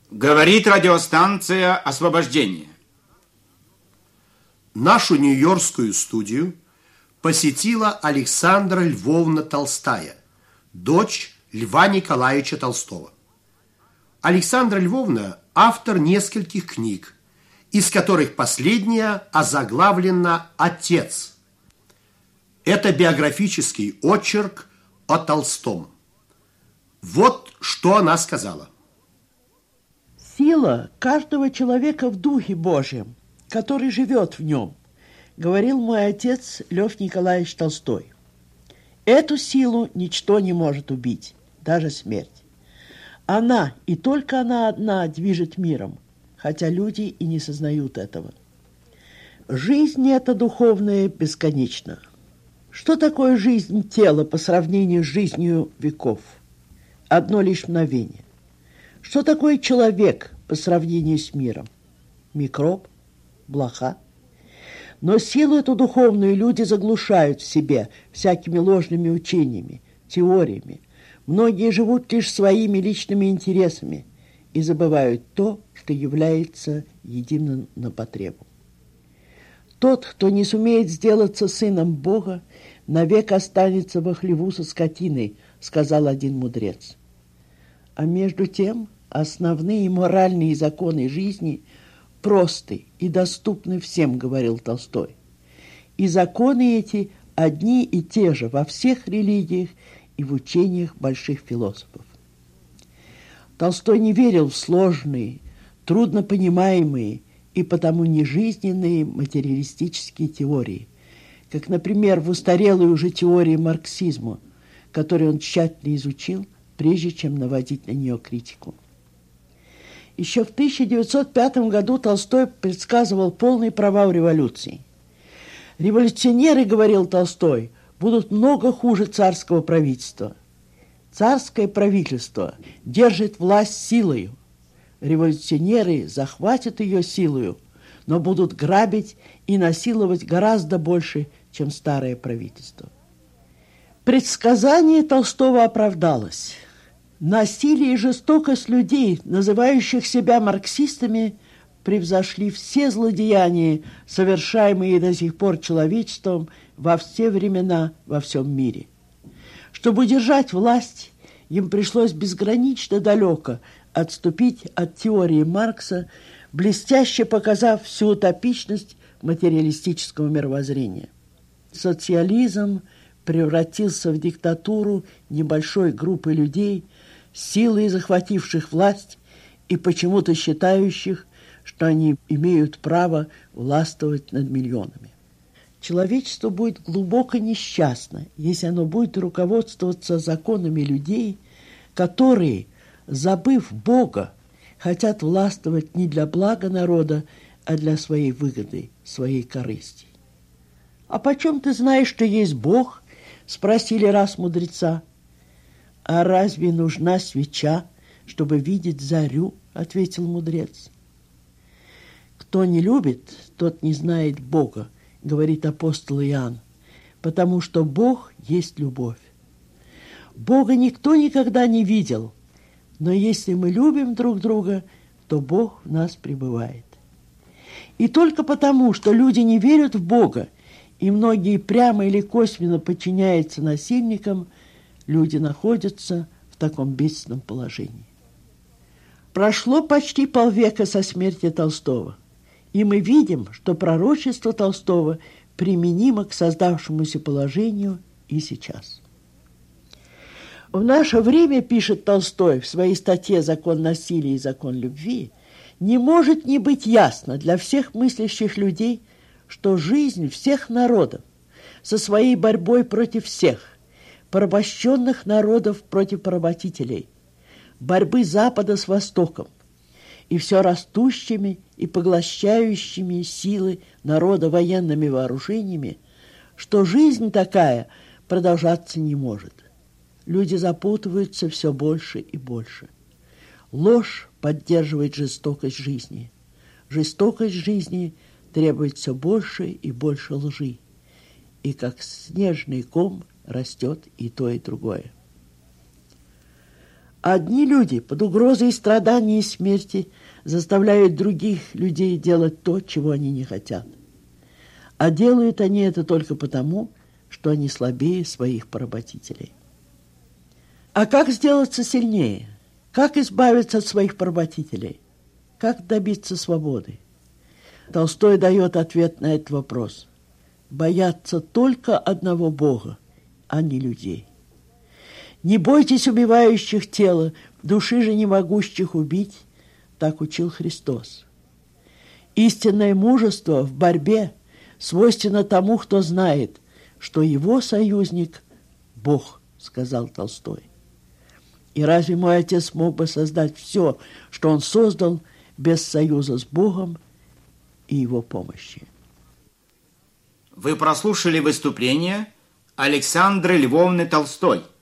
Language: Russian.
Говорит радиостанция «Освобождение». Нашу нью-йоркскую студию посетила Александра Львовна Толстая, дочь Льва Николаевича Толстого. Александра Львовна – автор нескольких книг, из которых последняя озаглавлена «Отец». Это биографический очерк о Толстом. Вот что она сказала. Сила каждого человека в Духе Божьем, который живет в нем, говорил мой отец Лев Николаевич Толстой. Эту силу ничто не может убить, даже смерть. Она, и только она одна, движет миром, хотя люди и не сознают этого. Жизнь эта духовная бесконечна. Что такое жизнь тела по сравнению с жизнью веков? Одно лишь мгновение. Что такое человек по сравнению с миром? Микроб? Блоха? Но силу эту духовную люди заглушают в себе всякими ложными учениями, теориями. Многие живут лишь своими личными интересами и забывают то, что является единым на потребу. Тот, кто не сумеет сделаться сыном Бога, навек останется во хлеву со скотиной, сказал один мудрец. А между тем основные моральные законы жизни просты и доступны всем, говорил Толстой. И законы эти одни и те же во всех религиях и в учениях больших философов. Толстой не верил в сложные, труднопонимаемые и потому нежизненные материалистические теории, как, например, в устарелой уже теории марксизма, которую он тщательно изучил, прежде чем наводить на нее критику. Еще в 1905 году Толстой предсказывал полный провал революции. «Революционеры, — говорил Толстой, — будут много хуже царского правительства. Царское правительство держит власть силою. Революционеры захватят ее силою, но будут грабить и насиловать гораздо больше, чем старое правительство». Предсказание Толстого оправдалось. Насилие и жестокость людей, называющих себя марксистами, превзошли все злодеяния, совершаемые до сих пор человечеством во все времена во всем мире. Чтобы удержать власть, им пришлось безгранично далеко отступить от теории Маркса, блестяще показав всю утопичность материалистического мировоззрения. Социализм превратился в диктатуру небольшой группы людей, силой захвативших власть и почему-то считающих, что они имеют право властвовать над миллионами. Человечество будет глубоко несчастно, если оно будет руководствоваться законами людей, которые, забыв Бога, хотят властвовать не для блага народа, а для своей выгоды, своей корысти. «А почем ты знаешь, что есть Бог?» – спросили раз мудреца. «А разве нужна свеча, чтобы видеть зарю?» – ответил мудрец. «Кто не любит, тот не знает Бога», – говорит апостол Иоанн, «потому что Бог есть любовь. Бога никто никогда не видел, но если мы любим друг друга, то Бог в нас пребывает». И только потому, что люди не верят в Бога, и многие прямо или косвенно подчиняются насильникам, люди находятся в таком бедственном положении. Прошло почти полвека со смерти Толстого, и мы видим, что пророчество Толстого применимо к создавшемуся положению и сейчас. В наше время, пишет Толстой в своей статье «Закон насилия и закон любви», не может не быть ясно для всех мыслящих людей, что жизнь всех народов со своей борьбой против всех, порабощенных народов против поработителей, борьбы Запада с Востоком и все растущими и поглощающими силы народа военными вооружениями, что жизнь такая продолжаться не может. Люди запутываются все больше и больше. Ложь поддерживает жестокость жизни. Жестокость жизни требует все больше и больше лжи. И как снежный ком растет и то, и другое. Одни люди под угрозой страданий и смерти заставляют других людей делать то, чего они не хотят. А делают они это только потому, что они слабее своих поработителей. А как сделаться сильнее? Как избавиться от своих поработителей? Как добиться свободы? Толстой дает ответ на этот вопрос. Бояться только одного Бога, а не людей. Не бойтесь убивающих тело, души же не могущих убить, так учил Христос. Истинное мужество в борьбе свойственно тому, кто знает, что его союзник – Бог, сказал Толстой. И разве мой отец мог бы создать все, что он создал, без союза с Богом и его помощи? Вы прослушали выступление Александры Львовны Толстой.